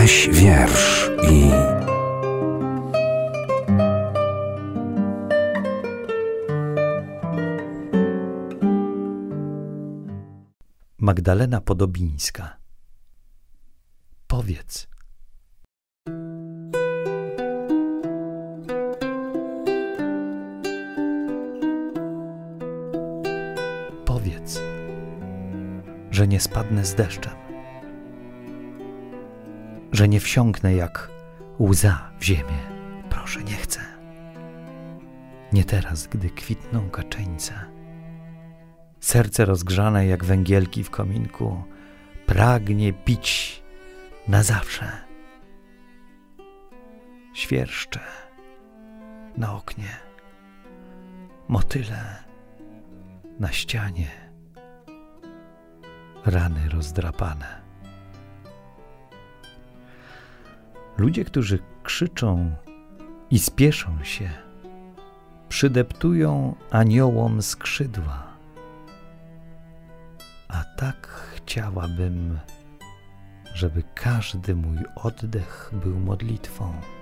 Jaś wiersz i... Magdalena Podobińska. Powiedz. Powiedz, że nie spadnę z deszczem, że nie wsiąknę jak łza w ziemię. Proszę, nie chcę. Nie teraz, gdy kwitną kaczeńce. Serce rozgrzane jak węgielki w kominku pragnie pić na zawsze. Świerszcze na oknie, motyle na ścianie, rany rozdrapane. Ludzie, którzy krzyczą i spieszą się, przydeptują aniołom skrzydła. A tak chciałabym, żeby każdy mój oddech był modlitwą.